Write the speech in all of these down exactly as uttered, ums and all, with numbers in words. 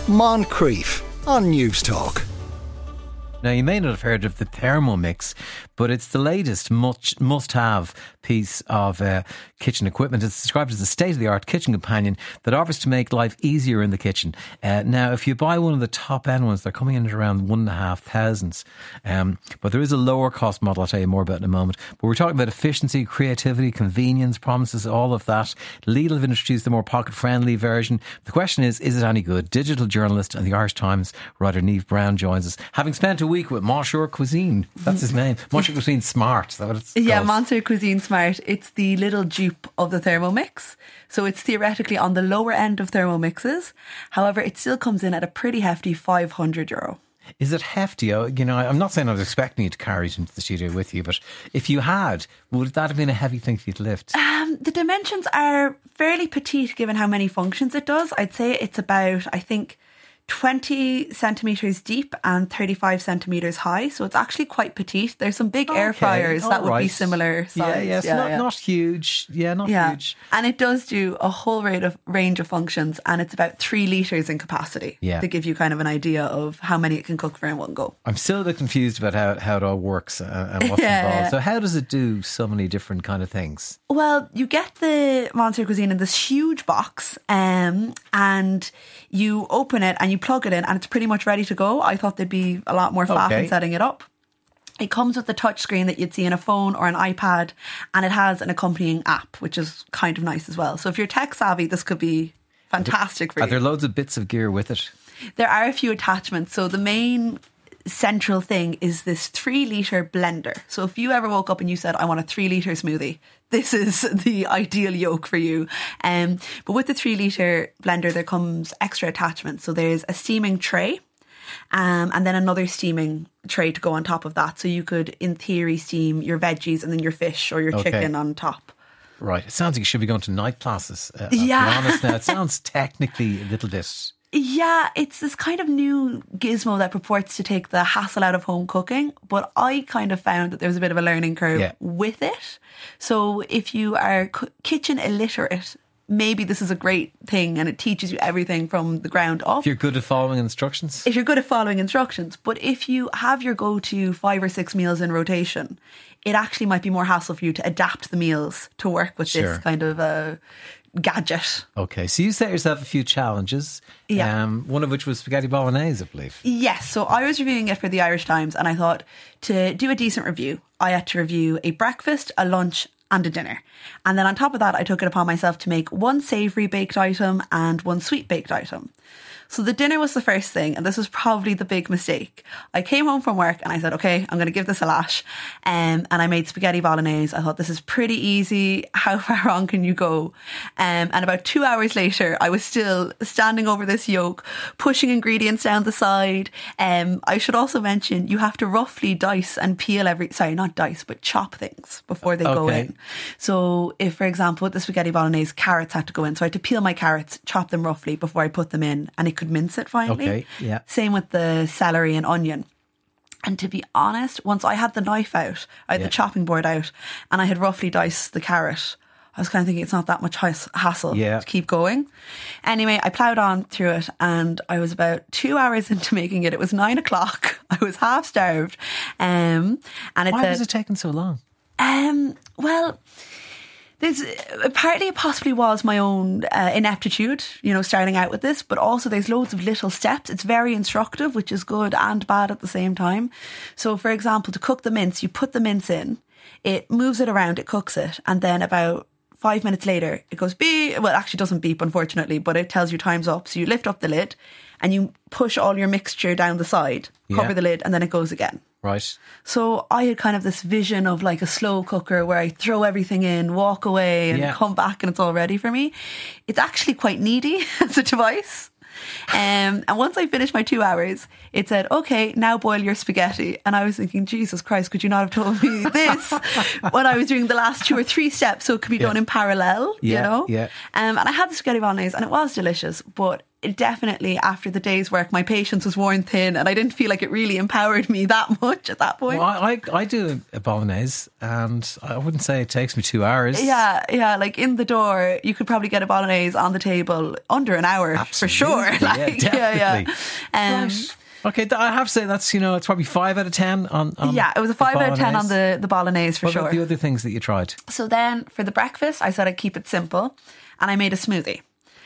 Moncrief on News Talk. Now, you may not have heard of the Thermomix, but it's the latest much must-have piece of uh, kitchen equipment. It's described as a state-of-the-art kitchen companion that offers to make life easier in the kitchen. Uh, now, if you buy one of the top-end ones, they're coming in at around one and a half thousands. Um, but there is a lower-cost model I'll tell you more about in a moment. But we're talking about efficiency, creativity, convenience, promises, all of that. Lidl have introduced the more pocket-friendly version. The question is, is it any good? Digital journalist and the Irish Times writer Niamh Brown joins us, having spent a week with Monsieur Cuisine. That's his name. Monsieur Cuisine Smart. Is that what it's Yeah, called? Monsieur Cuisine Smart. It's the little dupe of the Thermomix. So it's theoretically on the lower end of Thermomixes. However, it still comes in at a pretty hefty five hundred euro. Is it hefty? Oh, you know, I'm not saying I was expecting you to carry it into the studio with you, but if you had, would that have been a heavy thing for you to lift? Um, the dimensions are fairly petite given how many functions it does. I'd say it's about, I think, twenty centimetres deep and thirty-five centimetres high. So it's actually quite petite. There's some big air Okay, fryers that would right. be similar size. Yeah, yeah, it's yeah, not, yeah. not huge. Yeah, not Yeah. huge. And it does do a whole range of, range of functions, and it's about three litres in capacity Yeah. to give you kind of an idea of how many it can cook for in one go. I'm still a bit confused about how, how it all works and, and what's Yeah. involved. So how does it do so many different kind of things? Well, you get the Monsieur Cuisine in this huge box, um, and you open it and you plug it in, and it's pretty much ready to go. I thought there'd be a lot more faff Okay. in setting it up. It comes with the touch screen that you'd see in a phone or an iPad, and it has an accompanying app, which is kind of nice as well. So if you're tech savvy, this could be fantastic for Are you. there loads of bits of gear with it? There are a few attachments. So the main central thing is this three litre blender. So if you ever woke up and you said, I want a three litre smoothie, this is the ideal yoke for you. Um, but with the three litre blender, there comes extra attachments. So there's a steaming tray. Um, and then another steaming tray to go on top of that. So you could, in theory, steam your veggies and then your fish or your Okay. chicken on top. Right. It sounds like you should be going to night classes. Uh, Yeah. I'll be honest now. It sounds technically a little bit... Yeah, it's this kind of new gizmo that purports to take the hassle out of home cooking, but I kind of found that there was a bit of a learning curve Yeah. with it. So if you are c- kitchen illiterate, maybe this is a great thing and it teaches you everything from the ground up. If you're good at following instructions? If you're good at following instructions. But if you have your go-to five or six meals in rotation, it actually might be more hassle for you to adapt the meals to work with Sure. this kind of uh, gadget. Okay, so you set yourself a few challenges. Yeah. Um, one of which was spaghetti bolognese, I believe. Yes, so I was reviewing it for the Irish Times, and I thought to do a decent review, I had to review a breakfast, a lunch and a dinner. And then on top of that, I took it upon myself to make one savoury baked item and one sweet baked item. So the dinner was the first thing, and this was probably the big mistake. I came home from work and I said, okay, I'm going to give this a lash. Um, and I made spaghetti bolognese. I thought, this is pretty easy. How far wrong can you go? Um, and about two hours later, I was still standing over this yolk, pushing ingredients down the side. Um, I should also mention, you have to roughly dice and peel every, sorry, not dice, but chop things before they go Okay. in. So if, for example, with the spaghetti bolognese, carrots had to go in. So I had to peel my carrots, chop them roughly before I put them in, and it could mince it finally. Okay, yeah. Same with the celery and onion. And to be honest, once I had the knife out, I had Yeah. the chopping board out, and I had roughly diced the carrot, I was kind of thinking it's not that much hass- hassle Yeah. to keep going. Anyway, I ploughed on through it, and I was about two hours into making it. It was nine o'clock. I was half starved. Um, and it Why said, was it taking so long? um, well, there's partly it possibly was my own uh, ineptitude, you know, starting out with this, but also there's loads of little steps. It's very instructive, which is good and bad at the same time. So, for example, to cook the mince, you put the mince in, it moves it around, it cooks it, and then about five minutes later, it goes beep. Well, it actually doesn't beep, unfortunately, but it tells you time's up. So you lift up the lid and you push all your mixture down the side, cover Yeah. the lid, and then it goes again. Right. So I had kind of this vision of like a slow cooker where I throw everything in, walk away and Yeah. come back and it's all ready for me. It's actually quite needy as a device. Um, and once I finished my two hours, it said, okay, now boil your spaghetti. And I was thinking, Jesus Christ, could you not have told me this when I was doing the last two or three steps so it could be Yeah. done in parallel, Yeah, you know? yeah. Um, and I had the spaghetti bolognese and it was delicious, but it definitely, after the day's work, my patience was worn thin, and I didn't feel like it really empowered me that much at that point. Well, I, I, I do a bolognese, and I wouldn't say it takes me two hours. Yeah, yeah. Like in the door, you could probably get a bolognese on the table under an hour. Absolutely. For sure. Like, yeah, definitely. Yeah, yeah. Um, right. Okay, I have to say that's, you know, it's probably five out of ten on, on yeah, it was a five out of ten on the, the bolognese for what sure. What about the other things that you tried? So then for the breakfast, I said I'd keep it simple, and I made a smoothie.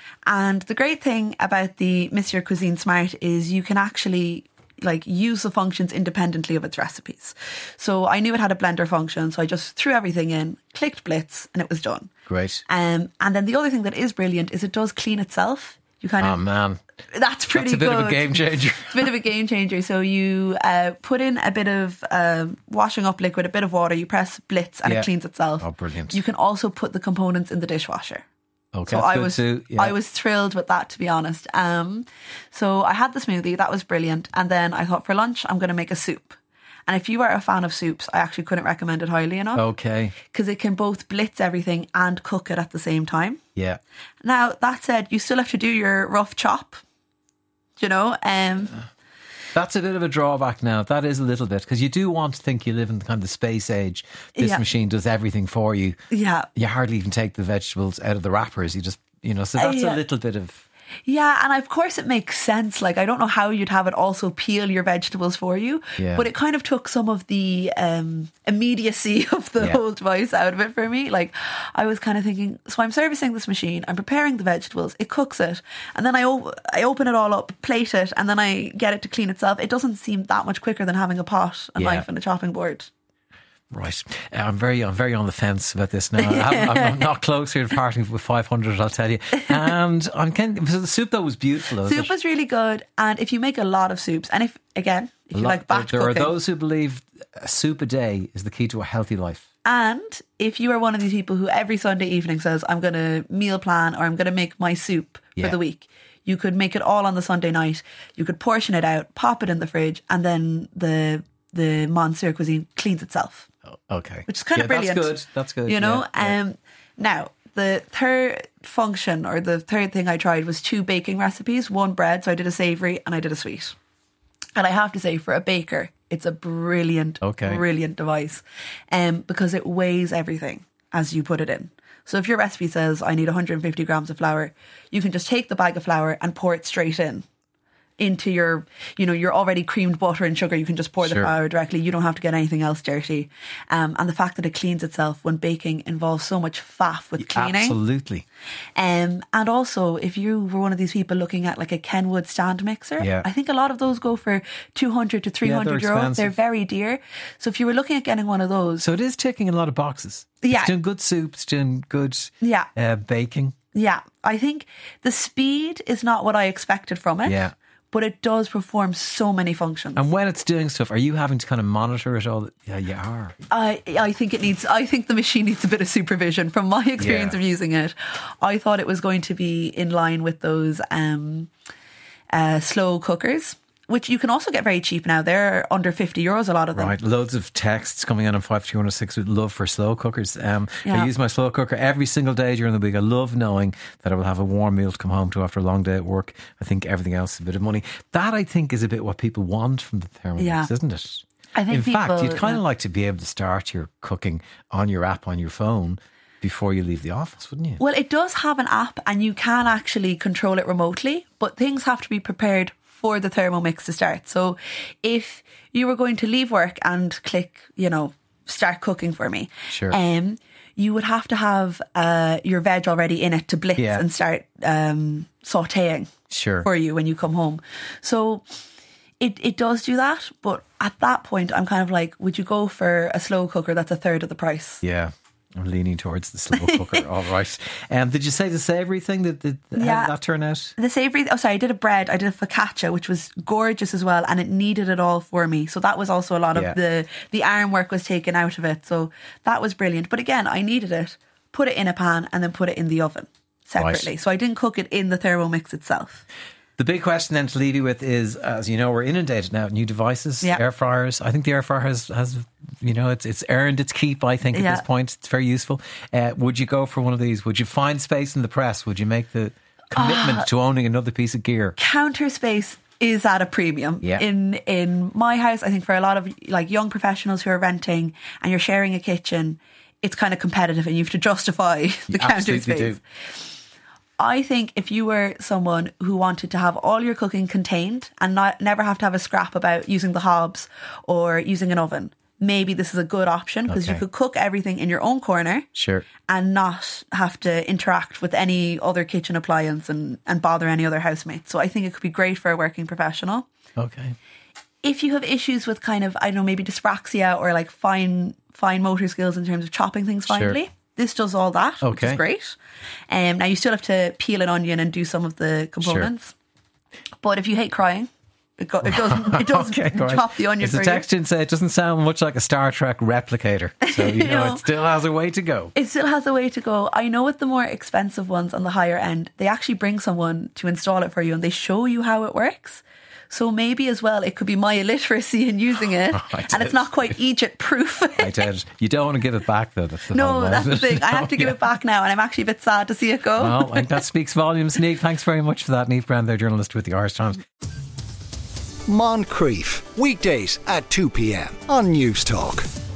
And the great thing about the Monsieur Cuisine Smart is you can actually like use the functions independently of its recipes. So I knew it had a blender function, so I just threw everything in, clicked blitz, and it was done. Great. Um, and then the other thing that is brilliant is it does clean itself. You kind oh, of, man. That's pretty good. That's a bit good. of a game changer. It's a bit of a game changer. So you uh, put in a bit of um, washing up liquid, a bit of water, you press blitz, and yeah. it cleans itself. Oh, brilliant. You can also put the components in the dishwasher. Okay, so that's I good was too. Yeah. I was thrilled with that, to be honest. Um, so I had the smoothie, that was brilliant, and then I thought for lunch I'm going to make a soup. And if you are a fan of soups, I actually couldn't recommend it highly enough. Okay. Because it can both blitz everything and cook it at the same time. Yeah. Now that said, you still have to do your rough chop. You know, um, that's a bit of a drawback now. That is a little bit, because you do want to think you live in kind of the space age. This yeah. machine does everything for you. Yeah. You hardly even take the vegetables out of the wrappers. You just, you know, so that's uh, yeah. a little bit of... Yeah, and of course it makes sense. Like, I don't know how you'd have it also peel your vegetables for you, yeah. but it kind of took some of the um, immediacy of the yeah. whole device out of it for me. Like, I was kind of thinking, so I'm servicing this machine, I'm preparing the vegetables, it cooks it, and then I, op- I open it all up, plate it, and then I get it to clean itself. It doesn't seem that much quicker than having a pot, a yeah. knife, and a chopping board. Right, uh, I'm very, I'm very on the fence about this now. I'm, I'm not closer to parting with five hundred, I'll tell you. And I'm kind of, so the soup though was beautiful. Soup it? was really good, and if you make a lot of soups, and if again, if you lot, like batch there cooking, are those who believe a soup a day is the key to a healthy life. And if you are one of these people who every Sunday evening says, I'm going to meal plan or I'm going to make my soup yeah. for the week, you could make it all on the Sunday night. You could portion it out, pop it in the fridge, and then the the Monsieur Cuisine cleans itself. Okay. Which is kind yeah, of brilliant. That's good. That's good. You know? Yeah, Um, yeah. Now, the third function or the third thing I tried was two baking recipes, one bread. So I did a savoury and I did a sweet. And I have to say, for a baker, it's a brilliant, okay. brilliant device um, because it weighs everything as you put it in. So if your recipe says, I need one hundred fifty grams of flour, you can just take the bag of flour and pour it straight in. Into your, you know, your already creamed butter and sugar. You can just pour sure. the flour directly. You don't have to get anything else dirty. Um, and the fact that it cleans itself when baking involves so much faff with cleaning. Absolutely. Um, and also, if you were one of these people looking at like a Kenwood stand mixer, yeah. I think a lot of those go for two hundred to three hundred yeah, euros. Expensive. They're very dear. So if you were looking at getting one of those. So it is ticking a lot of boxes. Yeah. It's doing good soups, doing good yeah. uh, baking. Yeah. I think the speed is not what I expected from it. Yeah. But it does perform so many functions. And when it's doing stuff, are you having to kind of monitor it all? Yeah, you are. I I think it needs. I think the machine needs a bit of supervision. From my experience yeah. of using it, I thought it was going to be in line with those um, uh, slow cookers, which you can also get very cheap now. They're under fifty euros, a lot of them. Right, loads of texts coming in on five two one six with love for slow cookers. Um, yeah. I use my slow cooker every single day during the week. I love knowing that I will have a warm meal to come home to after a long day at work. I think everything else is a bit of money. That, I think, is a bit what people want from the Thermomix, yeah. isn't it? I think In people, fact, you'd kind yeah. of like to be able to start your cooking on your app on your phone before you leave the office, wouldn't you? Well, it does have an app and you can actually control it remotely, but things have to be prepared for the Thermomix to start. So if you were going to leave work and click, you know, start cooking for me, sure. um, you would have to have uh, your veg already in it to blitz yeah. and start um, sauteing sure. for you when you come home. So it, it does do that. But at that point, I'm kind of like, would you go for a slow cooker that's a third of the price? Yeah. I'm leaning towards the slow cooker. All right. Um, did you say the savoury thing? Did, did, Yeah. how did that turn out? The savoury, oh sorry, I did a bread, I did a focaccia, which was gorgeous as well, and it needed it all for me. So that was also a lot of Yeah. the, the arm work was taken out of it. So that was brilliant. But again, I needed it, put it in a pan and then put it in the oven separately. Right. So I didn't cook it in the Thermomix itself. The big question then to leave you with is, as you know, we're inundated now with new devices, yeah. air fryers. I think the air fryer has, has you know, it's it's earned its keep, I think, at yeah. this point. It's very useful. Uh, would you go for one of these? Would you find space in the press? Would you make the... commitment uh, to owning another piece of gear. Counter space is at a premium. Yeah. In in my house, I think for a lot of like young professionals who are renting and you're sharing a kitchen, it's kind of competitive and you have to justify the You counter absolutely space. do. I think if you were someone who wanted to have all your cooking contained and not never have to have a scrap about using the hobs or using an oven, maybe this is a good option because Okay. you could cook everything in your own corner Sure. and not have to interact with any other kitchen appliance and, and bother any other housemates. So I think it could be great for a working professional. Okay. If you have issues with kind of, I don't know, maybe dyspraxia or like fine fine motor skills in terms of chopping things finely, Sure. this does all that, which Okay. is great. Um, now you still have to peel an onion and do some of the components. But if you hate crying, it, go, it doesn't, it doesn't Okay, right. chop the onion There's for a you. text in say it doesn't sound much like a Star Trek replicator. So, you know, know. it still has a way to go. It still has a way to go. I know with the more expensive ones on the higher end, they actually bring someone to install it for you and they show you how it works. So maybe as well, it could be my illiteracy in using it. I And it's not quite Egypt proof. I doubt it. You don't want to give it back, though. That's the No, problem, that's the isn't it? thing. I have to give Yeah. it back now and I'm actually a bit sad to see it go. Well, I think that speaks volumes. Niamh, thanks very much for that. Niamh Brown, their journalist with the Irish Times. Moncrief, weekdays at two p.m. on News Talk.